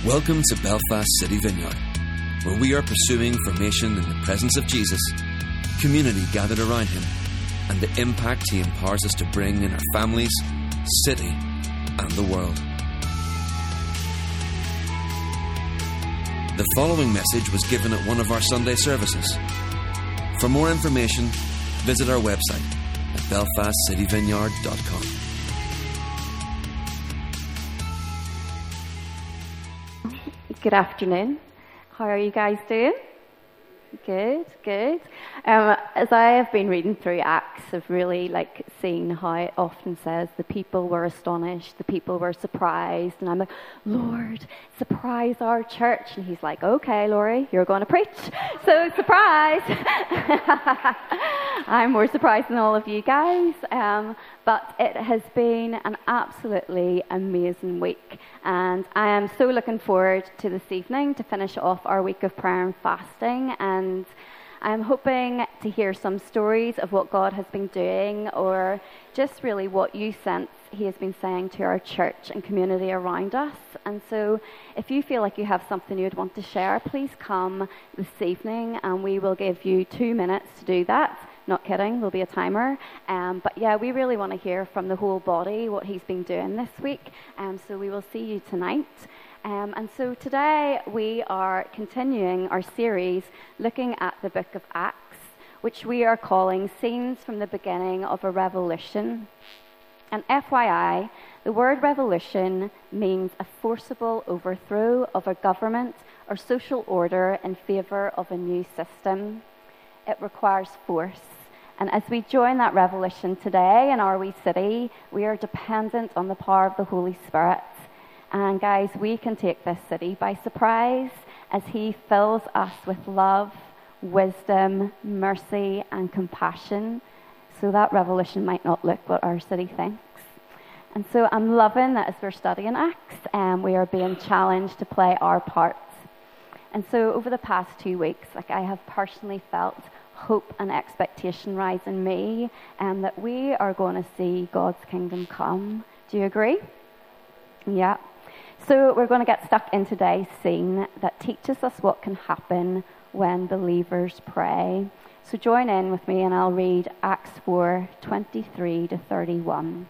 Welcome to Belfast City Vineyard, where we are pursuing formation in the presence of Jesus, community gathered around him, and the impact he empowers us to bring in our families, city, and the world. The following message was given at one of our Sunday services. For more information, visit our website at belfastcityvineyard.com. Good afternoon. How are you guys doing? Good. As I have been reading through Acts, I've really seen how it often says the people were astonished, the people were surprised, and I'm like, Lord, surprise our church. And he's like, okay, Laurie, you're going to preach, so surprise. I'm more surprised than all of you guys, but it has been an absolutely amazing week, and I am so looking forward to this evening to finish off our week of prayer and fasting. And I'm hoping to hear some stories of what God has been doing, or just really what you sense he has been saying to our church and community around us. And so if you feel like you have something you would want to share, please come this evening and we will give you 2 minutes to do that. Not kidding, there'll be a timer. But yeah, we really want to hear from the whole body what he's been doing this week. So we will see you tonight. And so today we are continuing our series looking at the book of Acts, which we are calling Scenes from the Beginning of a Revolution. And FYI, the word revolution means a forcible overthrow of a government or social order in favour of a new system. It requires force. And as we join that revolution today in our wee city, we are dependent on the power of the Holy Spirit. And guys, we can take this city by surprise as he fills us with love, wisdom, mercy, and compassion. So that revolution might not look what our city thinks. And so I'm loving that as we're studying Acts, we are being challenged to play our parts. And so over the past 2 weeks, I have personally felt hope and expectation rise in me, and that we are going to see God's kingdom come. Do you agree? Yeah. So we're going to get stuck in today's scene that teaches us what can happen when believers pray. So join in with me and I'll read Acts 4:23-31.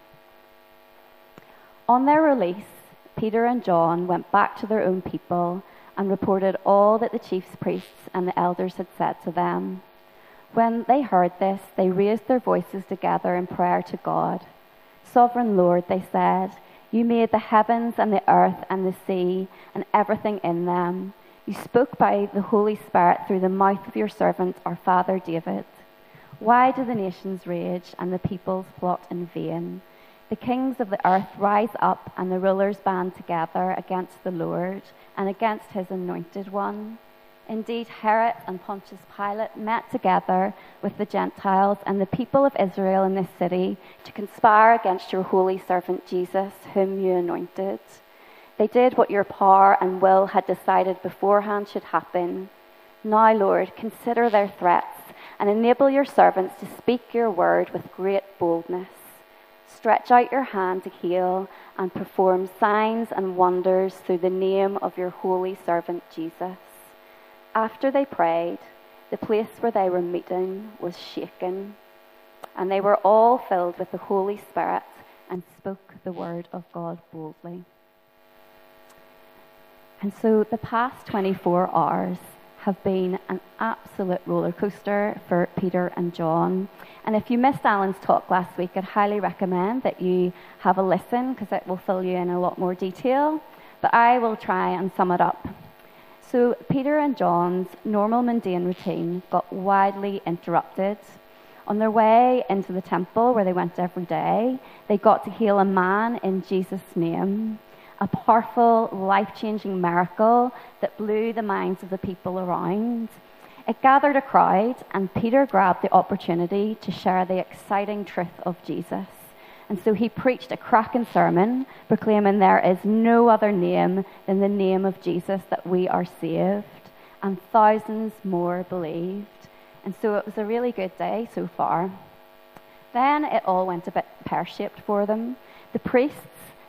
On their release, Peter and John went back to their own people and reported all that the chief priests and the elders had said to them. When they heard this, they raised their voices together in prayer to God. Sovereign Lord, they said, you made the heavens and the earth and the sea and everything in them. You spoke by the Holy Spirit through the mouth of your servant, our father David. Why do the nations rage and the peoples plot in vain? The kings of the earth rise up and the rulers band together against the Lord and against his anointed one. Indeed, Herod and Pontius Pilate met together with the Gentiles and the people of Israel in this city to conspire against your holy servant Jesus, whom you anointed. They did what your power and will had decided beforehand should happen. Now, Lord, consider their threats and enable your servants to speak your word with great boldness. Stretch out your hand to heal and perform signs and wonders through the name of your holy servant Jesus. After they prayed, the place where they were meeting was shaken, and they were all filled with the Holy Spirit and spoke the word of God boldly. And so the past 24 hours have been an absolute roller coaster for Peter and John. And if you missed Alan's talk last week, I'd highly recommend that you have a listen, because it will fill you in a lot more detail. But I will try and sum it up. So Peter and John's normal mundane routine got wildly interrupted. On their way into the temple, where they went every day, they got to heal a man in Jesus' name. A powerful, life-changing miracle that blew the minds of the people around. It gathered a crowd, and Peter grabbed the opportunity to share the exciting truth of Jesus. And so he preached a cracking sermon, proclaiming there is no other name than the name of Jesus that we are saved. And thousands more believed. And so it was a really good day so far. Then it all went a bit pear-shaped for them. The priests,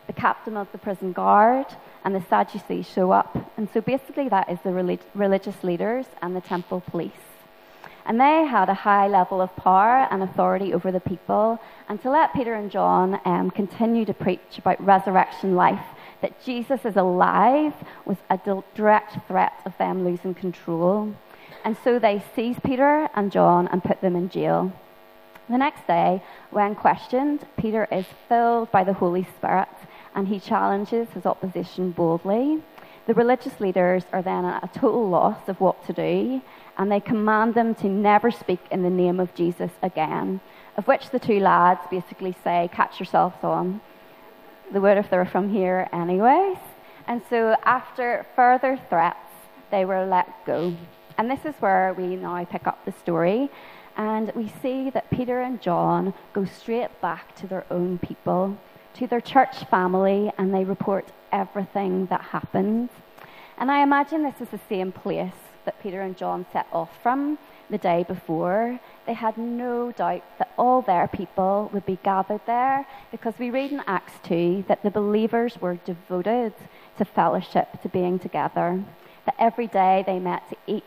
the captain of the prison guard, and the Sadducees show up. And so basically that is the religious leaders and the temple police. And they had a high level of power and authority over the people. And to let Peter and John continue to preach about resurrection life, that Jesus is alive, was a direct threat of them losing control. And so they seize Peter and John and put them in jail. The next day, when questioned, Peter is filled by the Holy Spirit and he challenges his opposition boldly. The religious leaders are then at a total loss of what to do, and they command them to never speak in the name of Jesus again, of which the two lads basically say, catch yourselves on. They would if they were from here anyways. And so after further threats, they were let go. And this is where we now pick up the story, and we see that Peter and John go straight back to their own people, to their church family, and they report everything that happened. And I imagine this is the same place that Peter and John set off from the day before. They had no doubt that all their people would be gathered there, because we read in Acts 2 that the believers were devoted to fellowship, to being together, that every day they met to eat,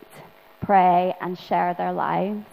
pray, and share their lives.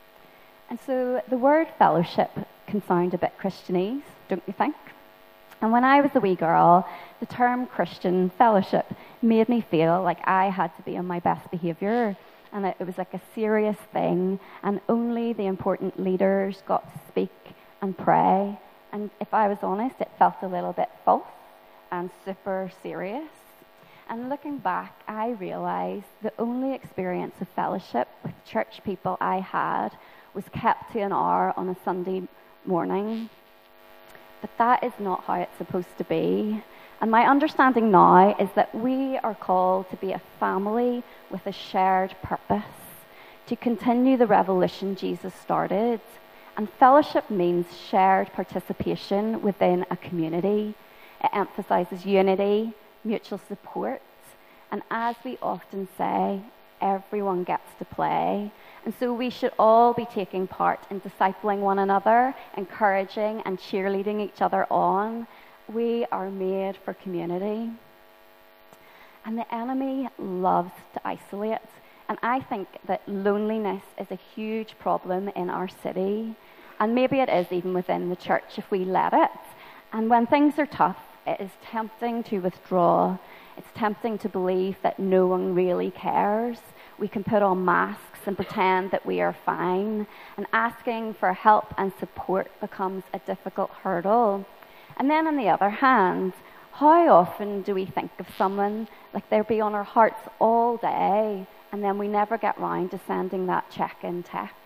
And so the word fellowship can sound a bit Christianese, don't you think? And when I was a wee girl, the term Christian fellowship made me feel like I had to be on my best behaviour, and it was like a serious thing, and only the important leaders got to speak and pray. And if I was honest, it felt a little bit false and super serious. And looking back, I realised the only experience of fellowship with church people I had was kept to an hour on a Sunday morning. But that is not how it's supposed to be. And my understanding now is that we are called to be a family with a shared purpose, to continue the revolution Jesus started. And fellowship means shared participation within a community. It emphasises unity, mutual support, and as we often say, everyone gets to play. And so we should all be taking part in discipling one another, encouraging and cheerleading each other on. We are made for community. And the enemy loves to isolate. And I think that loneliness is a huge problem in our city. And maybe it is even within the church if we let it. And when things are tough, it is tempting to withdraw. It's tempting to believe that no one really cares. We can put on masks and pretend that we are fine. And asking for help and support becomes a difficult hurdle. And then on the other hand, how often do we think of someone like they'll be on our hearts all day, and then we never get round to sending that check-in text?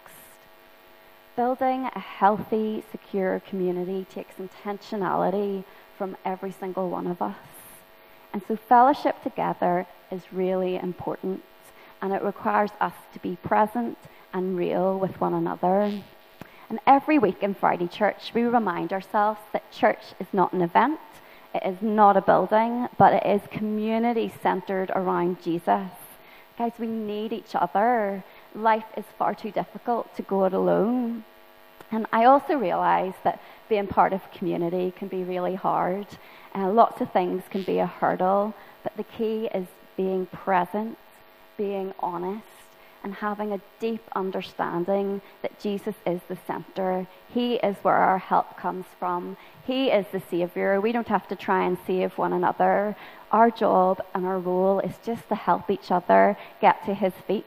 Building a healthy, secure community takes intentionality from every single one of us. And so fellowship together is really important, and it requires us to be present and real with one another. And every week in Friday Church, we remind ourselves that church is not an event, it is not a building, but it is community centred around Jesus. Guys, we need each other. Life is far too difficult to go it alone. And I also realise that being part of community can be really hard. Lots of things can be a hurdle, but the key is being present, being honest, and having a deep understanding that Jesus is the centre. He is where our help comes from. He is the saviour. We don't have to try and save one another. Our job and our role is just to help each other get to his feet.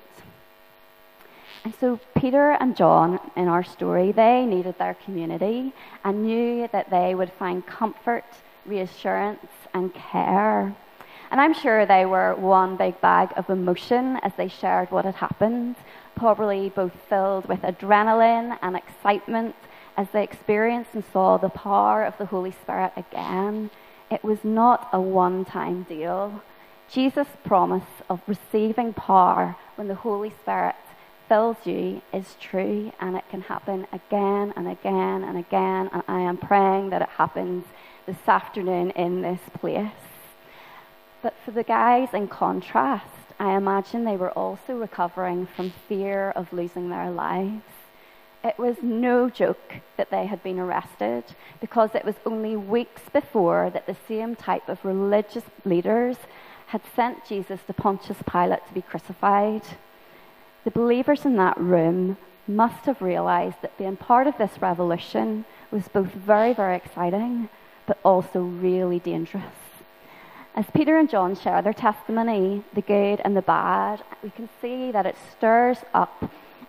And so Peter and John, in our story, they needed their community and knew that they would find comfort, reassurance, and care. And I'm sure they were one big bag of emotion as they shared what had happened, probably both filled with adrenaline and excitement as they experienced and saw the power of the Holy Spirit again. It was not a one-time deal. Jesus' promise of receiving power when the Holy Spirit fills you is true, and it can happen again and again and again, and I am praying that it happens this afternoon in this place. But for the guys, in contrast, I imagine they were also recovering from fear of losing their lives. It was no joke that they had been arrested, because it was only weeks before that the same type of religious leaders had sent Jesus to Pontius Pilate to be crucified. The believers in that room must have realized that being part of this revolution was both very, very exciting, but also really dangerous. As Peter and John share their testimony, the good and the bad, we can see that it stirs up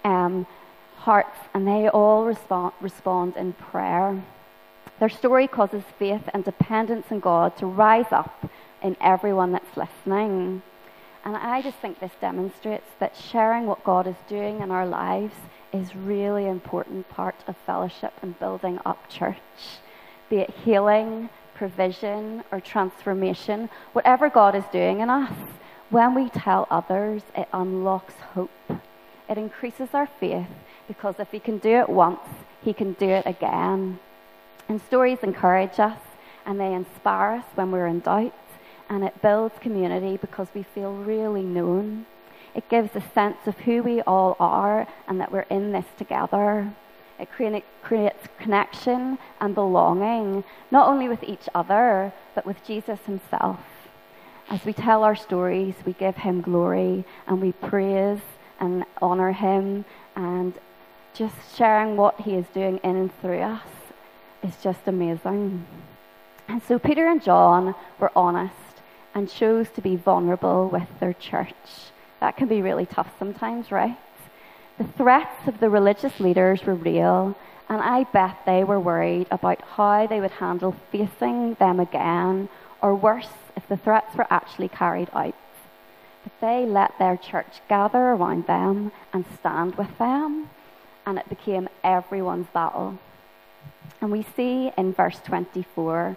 hearts, and they all respond in prayer. Their story causes faith and dependence in God to rise up in everyone that's listening. And I just think this demonstrates that sharing what God is doing in our lives is really important part of fellowship and building up church. Be it healing, provision, or transformation, whatever God is doing in us, when we tell others, it unlocks hope. It increases our faith, because if he can do it once, he can do it again. And stories encourage us, and they inspire us when we're in doubt, and it builds community because we feel really known. It gives a sense of who we all are and that we're in this together. It creates connection and belonging, not only with each other, but with Jesus himself. As we tell our stories, we give him glory, and we praise and honour him, and just sharing what he is doing in and through us is just amazing. And so Peter and John were honest and chose to be vulnerable with their church. That can be really tough sometimes, right? The threats of the religious leaders were real, and I bet they were worried about how they would handle facing them again, or worse, if the threats were actually carried out. But they let their church gather around them and stand with them, and it became everyone's battle. And we see in verse 24,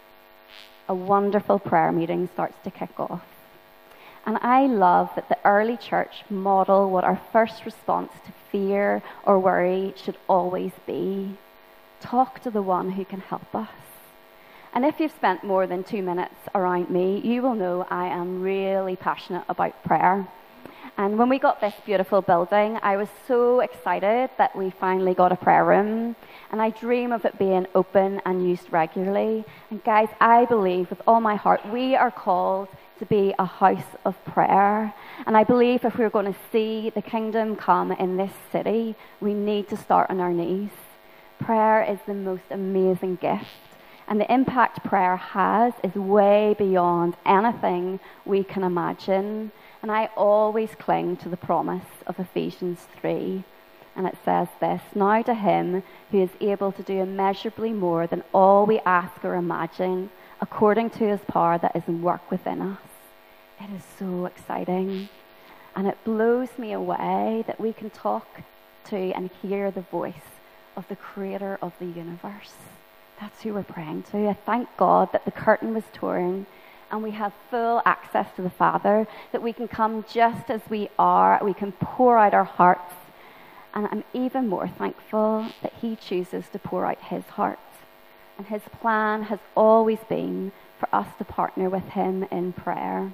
a wonderful prayer meeting starts to kick off. And I love that the early church model what our first response to fear or worry should always be. Talk to the one who can help us. And if you've spent more than 2 minutes around me, you will know I am really passionate about prayer. And when we got this beautiful building, I was so excited that we finally got a prayer room. And I dream of it being open and used regularly. And guys, I believe with all my heart, we are called to be a house of prayer. And I believe if we're going to see the kingdom come in this city, we need to start on our knees. Prayer is the most amazing gift. And the impact prayer has is way beyond anything we can imagine. And I always cling to the promise of Ephesians 3. And it says this, "Now to him who is able to do immeasurably more than all we ask or imagine, according to his power that is in work within us." It is so exciting. And it blows me away that we can talk to and hear the voice of the creator of the universe. That's who we're praying to. I thank God that the curtain was torn and we have full access to the Father, that we can come just as we are, we can pour out our hearts. And I'm even more thankful that he chooses to pour out his heart. And his plan has always been for us to partner with him in prayer.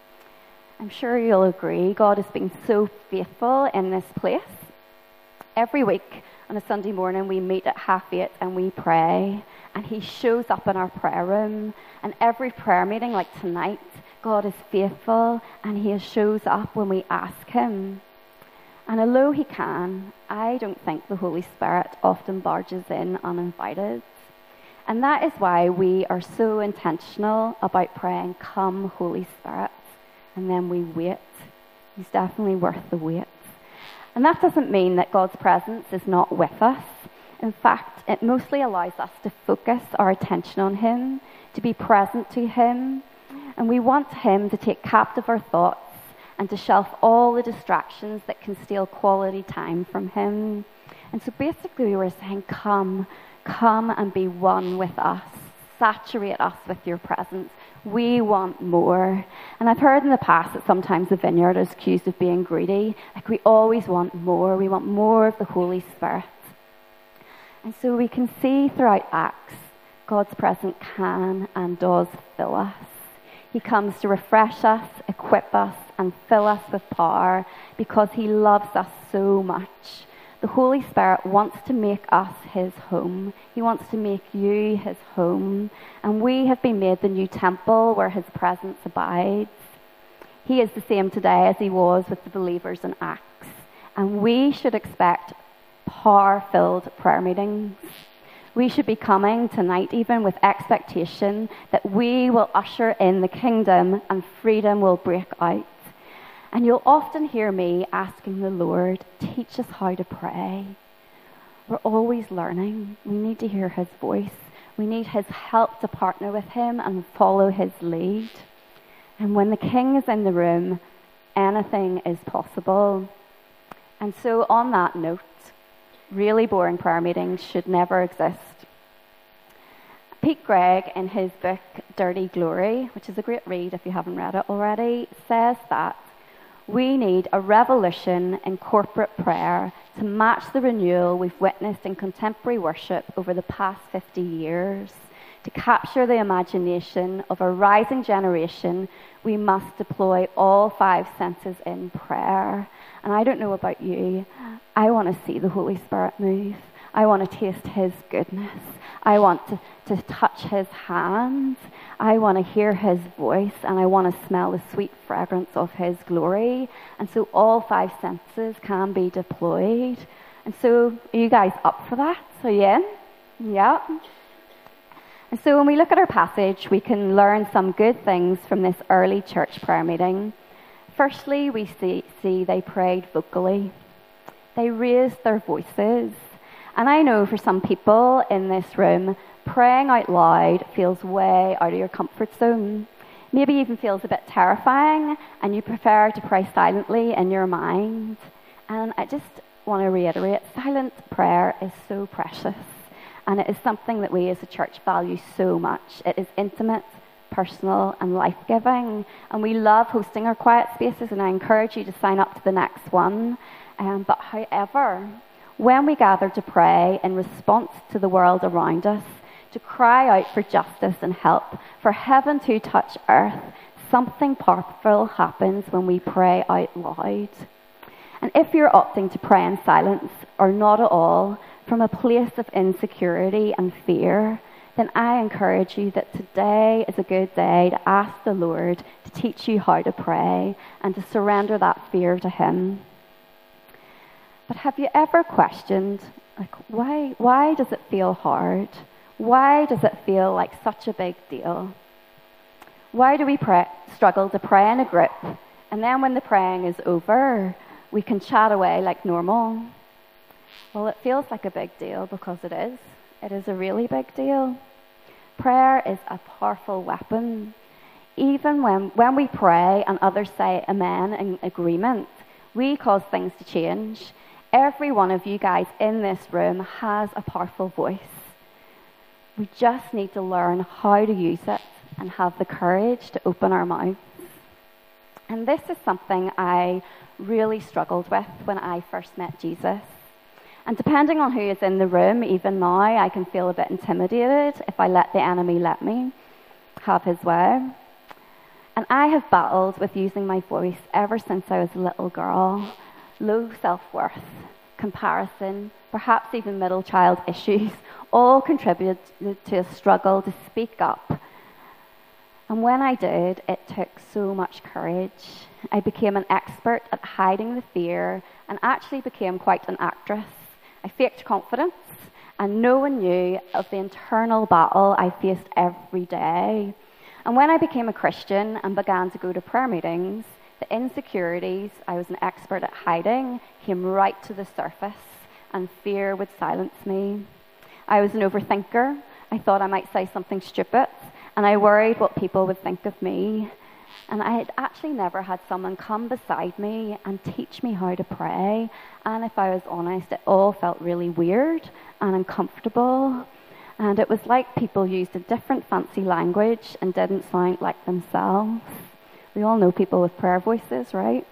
I'm sure you'll agree, God has been so faithful in this place. Every week on a Sunday morning, we meet at 8:30 and we pray. And he shows up in our prayer room. And every prayer meeting, like tonight, God is faithful and he shows up when we ask him. And although he can, I don't think the Holy Spirit often barges in uninvited. And that is why we are so intentional about praying, "Come, Holy Spirit." And then we wait. He's definitely worth the wait. And that doesn't mean that God's presence is not with us. In fact, it mostly allows us to focus our attention on him, to be present to him. And we want him to take captive our thoughts and to shelf all the distractions that can steal quality time from him. And so basically we were saying, come and be one with us. Saturate us with your presence. We want more. And I've heard in the past that sometimes the Vineyard is accused of being greedy. Like we always want more. We want more of the Holy Spirit. And so we can see throughout Acts, God's presence can and does fill us. He comes to refresh us, equip us, and fill us with power because he loves us so much. the Holy Spirit wants to make us his home. He wants to make you his home. And we have been made the new temple where his presence abides. He is the same today as he was with the believers in Acts. And we should expect power-filled prayer meetings. We should be coming tonight even with expectation that we will usher in the kingdom and freedom will break out. And you'll often hear me asking the Lord, teach us how to pray. We're always learning. We need to hear his voice. We need his help to partner with him and follow his lead. And when the king is in the room, anything is possible. And so on that note, really boring prayer meetings should never exist. Pete Greig, in his book Dirty Glory, which is a great read if you haven't read it already, says that we need a revolution in corporate prayer to match the renewal we've witnessed in contemporary worship over the past 50 years. To capture the imagination of a rising generation, we must deploy all 5 senses in prayer. And I don't know about you, I want to see the Holy Spirit move. I want to taste his goodness. I want to touch his hands. I want to hear his voice, and I want to smell the sweet fragrance of his glory. And so all 5 senses can be deployed. And so are you guys up for that? So yeah? Yeah. And so when we look at our passage, we can learn some good things from this early church prayer meeting. Firstly, we see they prayed vocally. They raised their voices. And I know for some people in this room, praying out loud feels way out of your comfort zone. Maybe even feels a bit terrifying, and you prefer to pray silently in your mind. And I just want to reiterate, silent prayer is so precious. And it is something that we as a church value so much. It is intimate, personal, and life-giving. And we love hosting our quiet spaces, and I encourage you to sign up to the next one. But however, when we gather to pray in response to the world around us, to cry out for justice and help, for heaven to touch earth, something powerful happens when we pray out loud. And if you're opting to pray in silence, or not at all, from a place of insecurity and fear, then I encourage you that today is a good day to ask the Lord to teach you how to pray and to surrender that fear to him. But have you ever questioned, why does it feel hard? Why does it feel like such a big deal? Why do we struggle to pray in a group, and then when the praying is over, we can chat away like normal? Well, it feels like a big deal because it is. It is a really big deal. Prayer is a powerful weapon. Even when we pray and others say amen in agreement, we cause things to change. Every one of you guys in this room has a powerful voice. We just need to learn how to use it and have the courage to open our mouths. And this is something I really struggled with when I first met Jesus. And depending on who is in the room, even now, I can feel a bit intimidated if I let the enemy let me have his way. And I have battled with using my voice ever since I was a little girl. Low self-worth, comparison, perhaps even middle child issues, all contributed to a struggle to speak up. And when I did, it took so much courage. I became an expert at hiding the fear and actually became quite an actress. I faked confidence, and no one knew of the internal battle I faced every day. And when I became a Christian and began to go to prayer meetings, the insecurities I was an expert at hiding came right to the surface, and fear would silence me. I was an overthinker. I thought I might say something stupid, and I worried what people would think of me. And I had actually never had someone come beside me and teach me how to pray. And if I was honest, it all felt really weird and uncomfortable. And it was like people used a different fancy language and didn't sound like themselves. We all know people with prayer voices, right?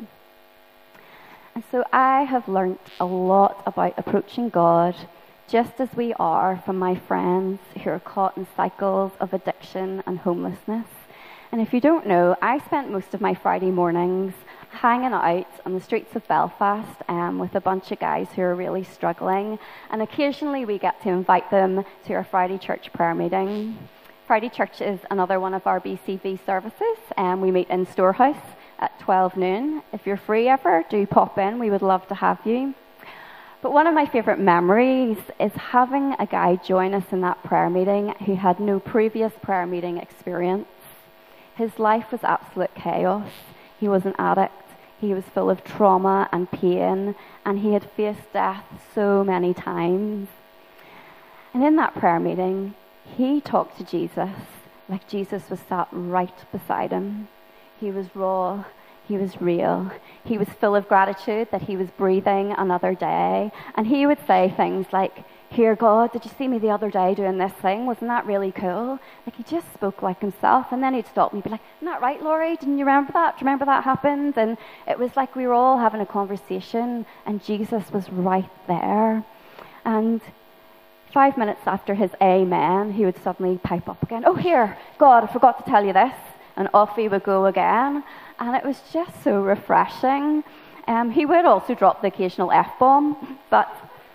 And so I have learnt a lot about approaching God just as we are from my friends who are caught in cycles of addiction and homelessness. And if you don't know, I spent most of my Friday mornings hanging out on the streets of Belfast with a bunch of guys who are really struggling, and occasionally we get to invite them to our Friday church prayer meeting. Friday church is another one of our BCV services, and we meet in Storehouse at 12 noon. If you're free ever, do pop in. We would love to have you. But one of my favourite memories is having a guy join us in that prayer meeting who had no previous prayer meeting experience. His life was absolute chaos. He was an addict. He was full of trauma and pain, and he had faced death so many times. And in that prayer meeting, he talked to Jesus like Jesus was sat right beside him. He was raw. He was real. He was full of gratitude that he was breathing another day. And he would say things like, "Here, God, did you see me the other day doing this thing? Wasn't that really cool?" Like, he just spoke like himself. And then he'd stop me and be like, "Isn't that right, Laurie? Didn't you remember that? Do you remember that happened?" And it was like we were all having a conversation, and Jesus was right there. And 5 minutes after his amen, he would suddenly pipe up again, "Oh, here, God, I forgot to tell you this." And off he would go again. And it was just so refreshing. He would also drop the occasional F-bomb, but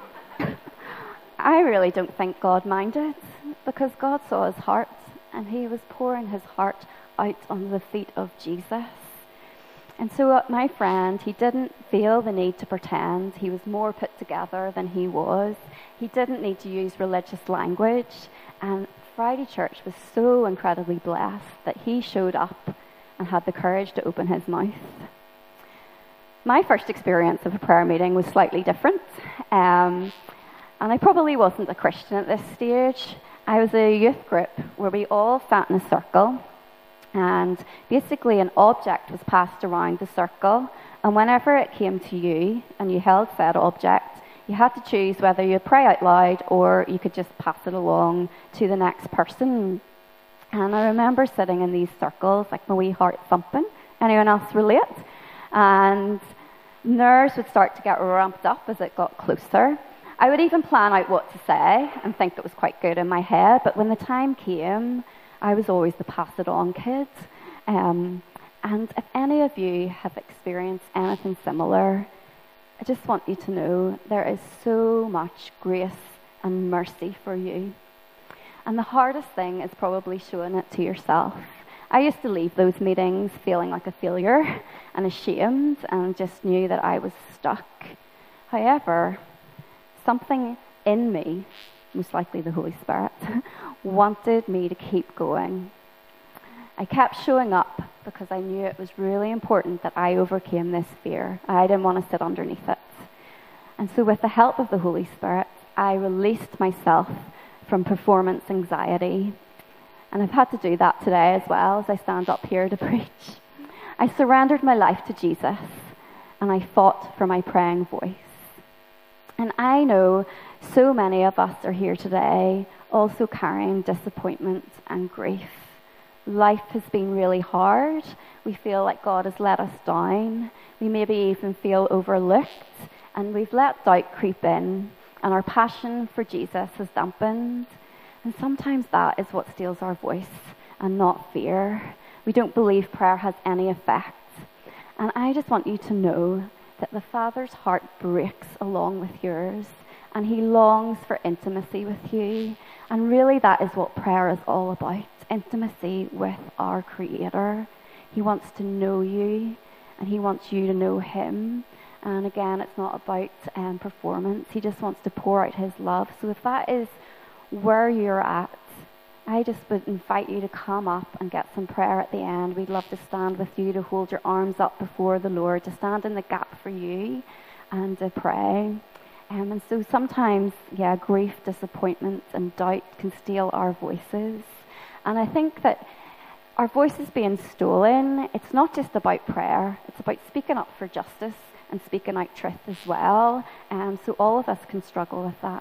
I really don't think God minded, because God saw his heart, and he was pouring his heart out on the feet of Jesus. And so my friend, he didn't feel the need to pretend. He was more put together than he was. He didn't need to use religious language. And Friday Church was so incredibly blessed that he showed up and had the courage to open his mouth. My first experience of a prayer meeting was slightly different. And I probably wasn't a Christian at this stage. I was a youth group where we all sat in a circle, and basically an object was passed around the circle, and whenever it came to you and you held said object, you had to choose whether you'd pray out loud or you could just pass it along to the next person. And I remember sitting in these circles, like my wee heart thumping. Anyone else relate? And nerves would start to get ramped up as it got closer. I would even plan out what to say and think it was quite good in my head, but when the time came, I was always the pass it on kid. And if any of you have experienced anything similar, I just want you to know there is so much grace and mercy for you. And the hardest thing is probably showing it to yourself. I used to leave those meetings feeling like a failure and ashamed, and just knew that I was stuck. However, something in me, most likely the Holy Spirit, wanted me to keep going. I kept showing up because I knew it was really important that I overcame this fear. I didn't want to sit underneath it. And so with the help of the Holy Spirit, I released myself from performance anxiety. And I've had to do that today as well as I stand up here to preach. I surrendered my life to Jesus, and I fought for my praying voice. And I know so many of us are here today also carrying disappointment and grief. Life has been really hard. We feel like God has let us down. We maybe even feel overlooked, and we've let doubt creep in, and our passion for Jesus has dampened. And sometimes that is what steals our voice, and not fear. We don't believe prayer has any effect. And I just want you to know that the Father's heart breaks along with yours, and he longs for intimacy with you. And really that is what prayer is all about, intimacy with our Creator. He wants to know you, and he wants you to know him. And again, it's not about performance. He just wants to pour out his love. So if that is where you're at, I just would invite you to come up and get some prayer at the end. We'd love to stand with you, to hold your arms up before the Lord, to stand in the gap for you and to pray. And so sometimes, grief, disappointment and doubt can steal our voices. And I think that our voices being stolen, it's not just about prayer. It's about speaking up for justice and speaking out truth as well. And so all of us can struggle with that.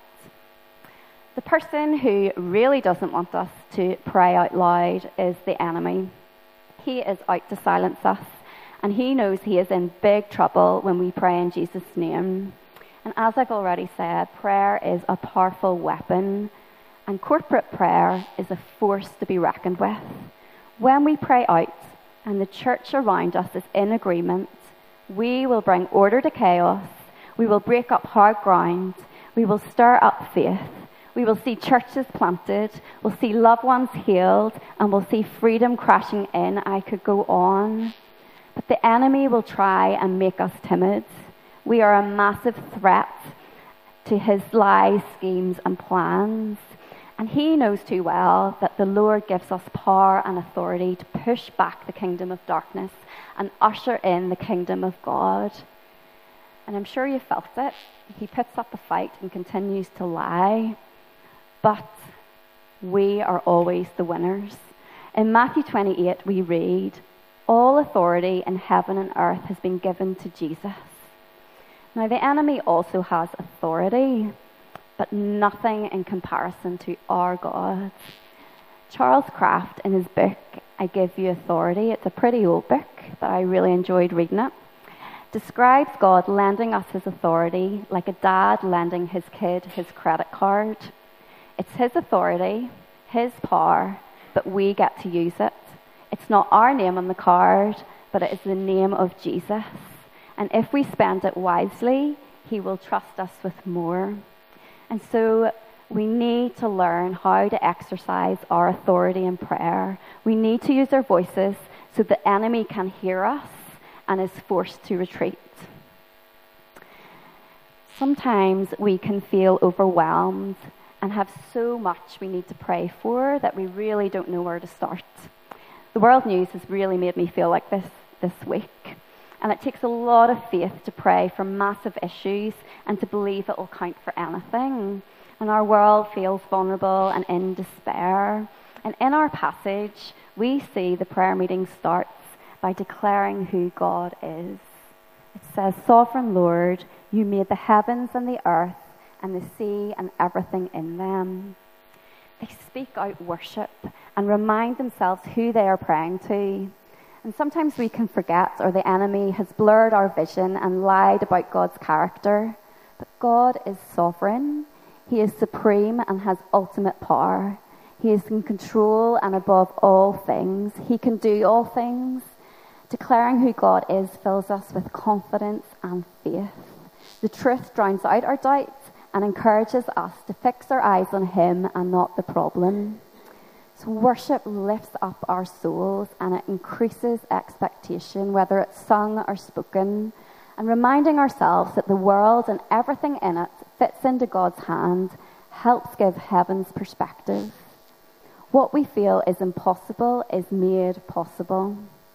The person who really doesn't want us to pray out loud is the enemy. He is out to silence us, and he knows he is in big trouble when we pray in Jesus' name. And as I've already said, prayer is a powerful weapon, and corporate prayer is a force to be reckoned with. When we pray out and the church around us is in agreement, We will bring order to chaos. We will break up hard ground. We will stir up faith. We will see churches planted. We'll see loved ones healed. And we'll see freedom crashing in. I could go on. But the enemy will try and make us timid. We are a massive threat to his lies, schemes, and plans. And he knows too well that the Lord gives us power and authority to push back the kingdom of darkness and usher in the kingdom of God. And I'm sure you felt it. He puts up a fight and continues to lie. But we are always the winners. In Matthew 28, we read, "All authority in heaven and earth has been given to Jesus." Now, the enemy also has authority, but nothing in comparison to our God. Charles Kraft, in his book, I Give You Authority, it's a pretty old book, but I really enjoyed reading it, describes God lending us his authority like a dad lending his kid his credit card. It's his authority, his power, but we get to use it. It's not our name on the card, but it is the name of Jesus. And if we spend it wisely, he will trust us with more. And so we need to learn how to exercise our authority in prayer. We need to use our voices so the enemy can hear us and is forced to retreat. Sometimes we can feel overwhelmed and have so much we need to pray for that we really don't know where to start. The world news has really made me feel like this week. And it takes a lot of faith to pray for massive issues and to believe it will count for anything. And our world feels vulnerable and in despair. And in our passage, we see the prayer meeting starts by declaring who God is. It says, "Sovereign Lord, you made the heavens and the earth and the sea and everything in them." They speak out worship and remind themselves who they are praying to. And sometimes we can forget, or the enemy has blurred our vision and lied about God's character. But God is sovereign. He is supreme and has ultimate power. He is in control and above all things. He can do all things. Declaring who God is fills us with confidence and faith. The truth drowns out our doubts and encourages us to fix our eyes on him and not the problem. So worship lifts up our souls and it increases expectation, whether it's sung or spoken, and reminding ourselves that the world and everything in it fits into God's hand helps give heaven's perspective. What we feel is impossible is made possible.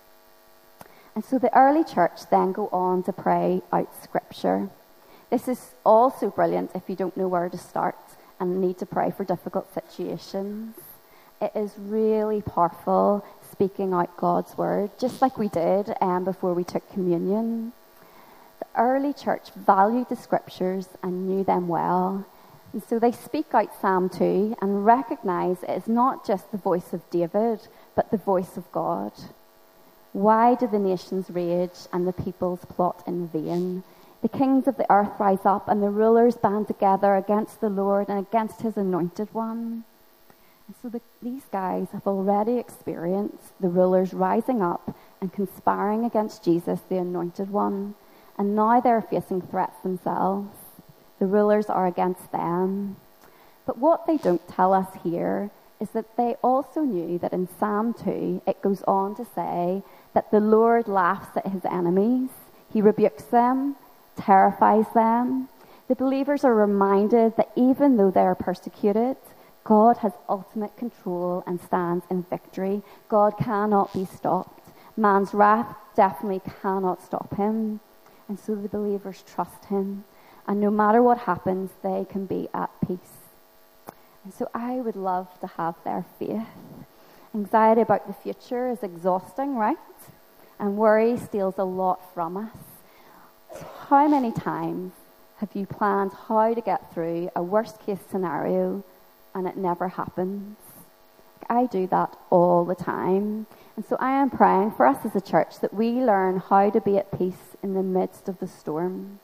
And so the early church then go on to pray out scripture. This is also brilliant if you don't know where to start and need to pray for difficult situations. It is really powerful speaking out God's word, just like we did before we took communion. The early church valued the scriptures and knew them well. And so they speak out Psalm 2 and recognize it is not just the voice of David, but the voice of God. Why do the nations rage and the peoples plot in vain? The kings of the earth rise up and the rulers band together against the Lord and against his anointed one. And so these guys have already experienced the rulers rising up and conspiring against Jesus, the anointed one. And now they're facing threats themselves. The rulers are against them. But what they don't tell us here is that they also knew that in Psalm 2, it goes on to say that the Lord laughs at his enemies. He rebukes them, terrifies them. The believers are reminded that even though they are persecuted, God has ultimate control and stands in victory. God cannot be stopped. Man's wrath definitely cannot stop him. And so the believers trust him. And no matter what happens, they can be at peace. And so I would love to have their faith. Anxiety about the future is exhausting, right? And worry steals a lot from us. So how many times have you planned how to get through a worst-case scenario and it never happens? I do that all the time. And so I am praying for us as a church that we learn how to be at peace in the midst of the storm.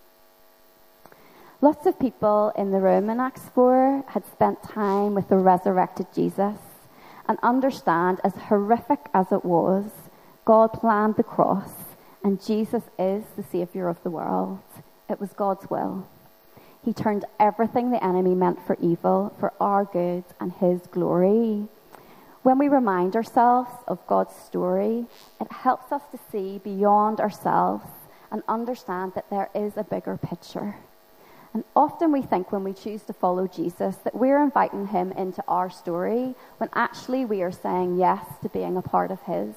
Lots of people in the room in Acts 4 had spent time with the resurrected Jesus and understand, as horrific as it was, God planned the cross And Jesus is the Saviour of the world. It was God's will. He turned everything the enemy meant for evil for our good and his glory. When we remind ourselves of God's story, it helps us to see beyond ourselves and understand that there is a bigger picture. And often we think when we choose to follow Jesus that we're inviting him into our story, when actually we are saying yes to being a part of his.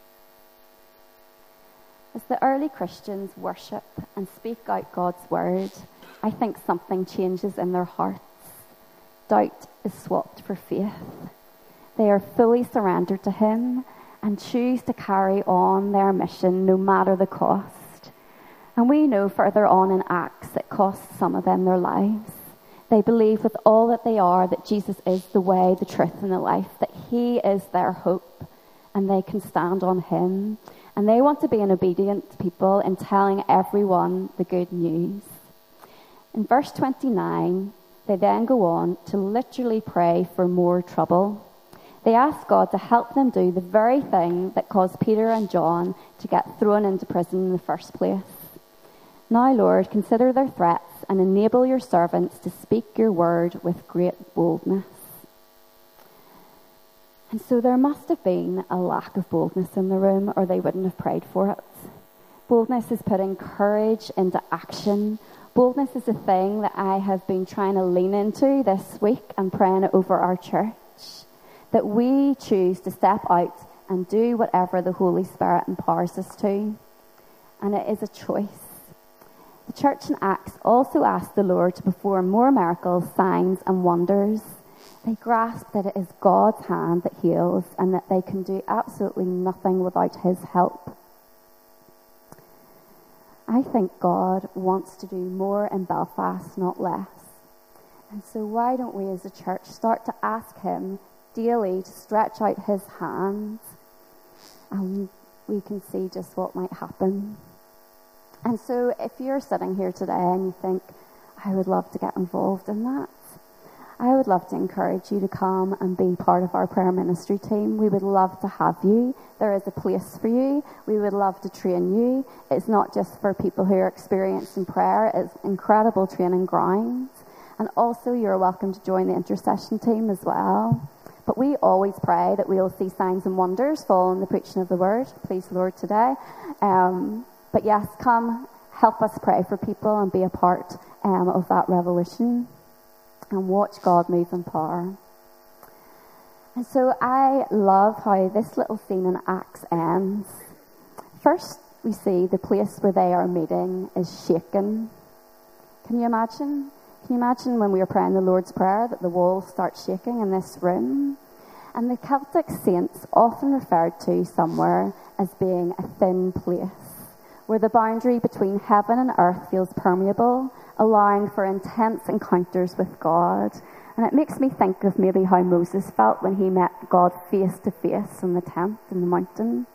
As the early Christians worship and speak out God's word, I think something changes in their hearts. Doubt is swapped for faith. They are fully surrendered to him and choose to carry on their mission no matter the cost. And we know further on in Acts it costs some of them their lives. They believe with all that they are that Jesus is the way, the truth, and the life, that he is their hope, and they can stand on him. And they want to be an obedient people in telling everyone the good news. In verse 29, they then go on to literally pray for more trouble. They ask God to help them do the very thing that caused Peter and John to get thrown into prison in the first place. Now, Lord, consider their threats and enable your servants to speak your word with great boldness. And so there must have been a lack of boldness in the room, or they wouldn't have prayed for it. Boldness is putting courage into action. Boldness is a thing that I have been trying to lean into this week and praying over our church. That we choose to step out and do whatever the Holy Spirit empowers us to. And it is a choice. The church in Acts also asked the Lord to perform more miracles, signs and wonders. They grasp that it is God's hand that heals and that they can do absolutely nothing without his help. I think God wants to do more in Belfast, not less. And so why don't we as a church start to ask him daily to stretch out his hands, and we can see just what might happen. And so if you're sitting here today and you think, I would love to get involved in that, I would love to encourage you to come and be part of our prayer ministry team. We would love to have you. There is a place for you. We would love to train you. It's not just for people who are experienced in prayer. It's incredible training grounds. And also you're welcome to join the intercession team as well. But we always pray that we'll see signs and wonders following the preaching of the word. Please, Lord, today. But yes, come help us pray for people and be a part of that revolution and watch God move in power. And so I love how this little scene in Acts ends. First, we see the place where they are meeting is shaken. Can you imagine? Can you imagine when we were praying the Lord's Prayer that the walls start shaking in this room? And the Celtic saints often referred to somewhere as being a thin place, where the boundary between heaven and earth feels permeable, allowing for intense encounters with God. And it makes me think of maybe how Moses felt when he met God face to face in the tent in the mountain.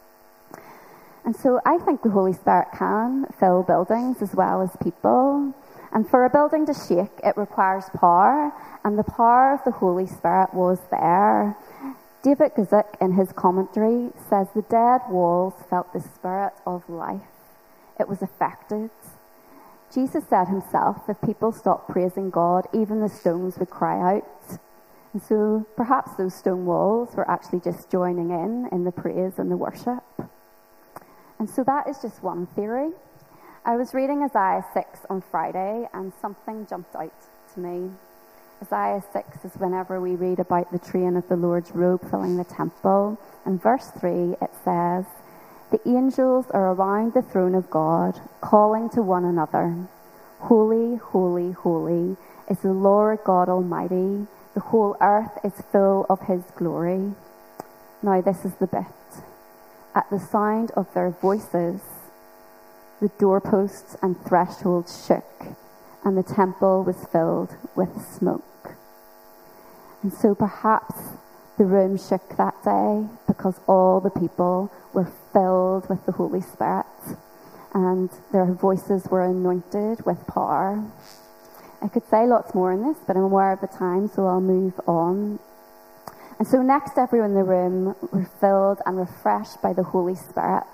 And so I think the Holy Spirit can fill buildings as well as people. And for a building to shake, it requires power, and the power of the Holy Spirit was there. David Guzik, in his commentary, says the dead walls felt the spirit of life. It was affected. Jesus said himself, if people stopped praising God, even the stones would cry out. And so perhaps those stone walls were actually just joining in the praise and the worship. And so that is just one theory. I was reading Isaiah 6 on Friday, and something jumped out to me. Isaiah 6 is whenever we read about the train of the Lord's robe filling the temple. In verse 3, it says, the angels are around the throne of God, calling to one another, holy, holy, holy is the Lord God Almighty. The whole earth is full of his glory. Now this is the bit. At the sound of their voices, the doorposts and thresholds shook, and the temple was filled with smoke. And so perhaps the room shook that day because all the people were filled with the Holy Spirit and their voices were anointed with power. I could say lots more in this, but I'm aware of the time, so I'll move on. And so next, everyone in the room were filled and refreshed by the Holy Spirit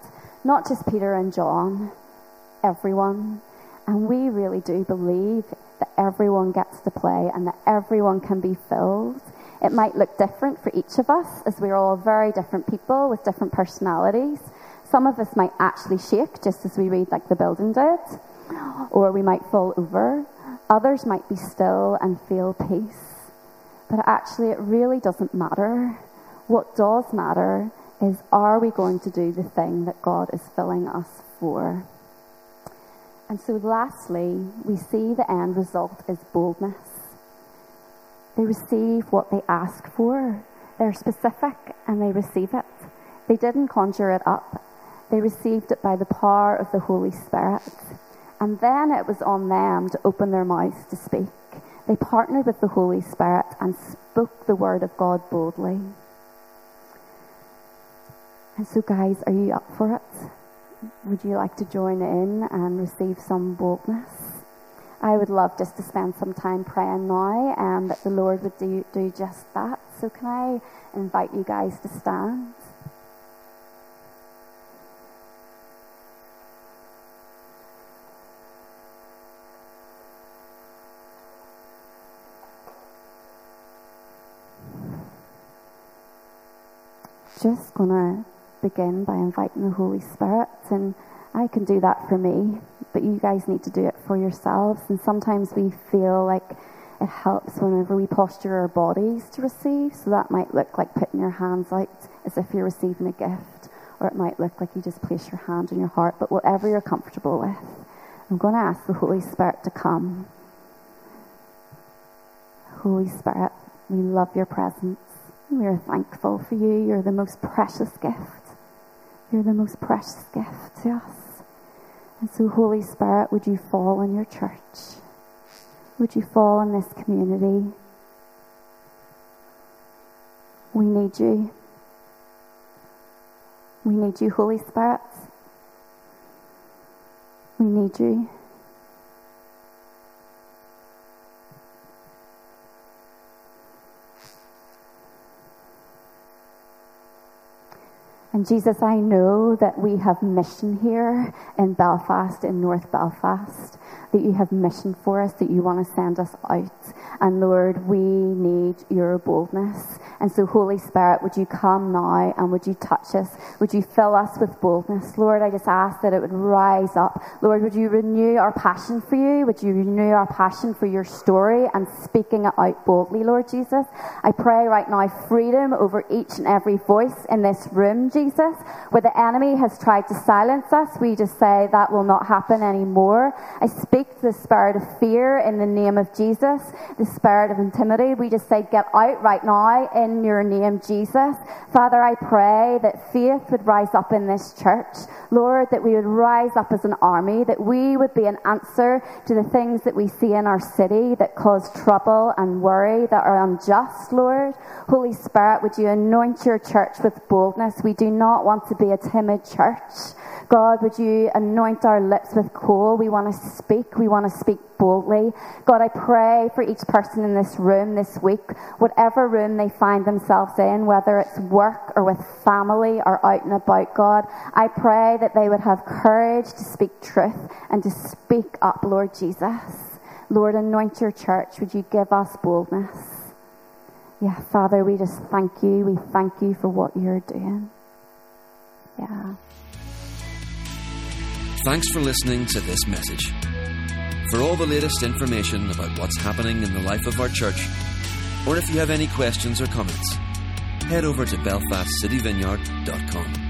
not just Peter and John, everyone. And we really do believe that everyone gets to play and that everyone can be filled. It might look different for each of us, as we're all very different people with different personalities. Some of us might actually shake, just as we read like the building did, or we might fall over. Others might be still and feel peace. But actually it really doesn't matter. What does matter is, are we going to do the thing that God is filling us for? And so lastly, we see the end result is boldness. They receive what they ask for. They're specific and they receive it. They didn't conjure it up. They received it by the power of the Holy Spirit. And then it was on them to open their mouths to speak. They partnered with the Holy Spirit and spoke the word of God boldly. And so guys, are you up for it? Would you like to join in and receive some boldness? I would love just to spend some time praying now and that the Lord would do just that. So can I invite you guys to stand? Just going to begin by inviting the Holy Spirit, and I can do that for me, but you guys need to do it for yourselves. And sometimes we feel like it helps whenever we posture our bodies to receive, so that might look like putting your hands out as if you're receiving a gift, or it might look like you just place your hand on your heart, but whatever you're comfortable with. I'm going to ask the Holy Spirit to come. Holy Spirit, we love your presence. We are thankful for you. You're the most precious gift. You're the most precious gift to us. And so, Holy Spirit, would you fall on your church? Would you fall on this community? We need you. We need you, Holy Spirit. We need you. And Jesus, I know that we have mission here in Belfast, in North Belfast, that you have mission for us, that you want to send us out. And Lord, we need your boldness. And so, Holy Spirit, would you come now and would you touch us? Would you fill us with boldness? Lord, I just ask that it would rise up. Lord, would you renew our passion for you? Would you renew our passion for your story and speaking it out boldly, Lord Jesus? I pray right now freedom over each and every voice in this room, Jesus. Where the enemy has tried to silence us, we just say that will not happen anymore. I speak to the spirit of fear in the name of Jesus, the spirit of intimidation. We just say, get out right now in your name, Jesus. Father, I pray that faith would rise up in this church. Lord, that we would rise up as an army, that we would be an answer to the things that we see in our city that cause trouble and worry, that are unjust, Lord. Holy Spirit, would you anoint your church with boldness? We do not want to be a timid church. God, would you anoint our lips with coal? We want to speak. We want to speak boldly. God, I pray for each person in this room this week, whatever room they find themselves in, whether it's work or with family or out and about, God, I pray that they would have courage to speak truth and to speak up, Lord Jesus. Lord, anoint your church. Would you give us boldness? Yeah, Father, we just thank you. We thank you for what you're doing. Yeah. Thanks for listening to this message. For all the latest information about what's happening in the life of our church, or if you have any questions or comments, head over to belfastcityvineyard.com.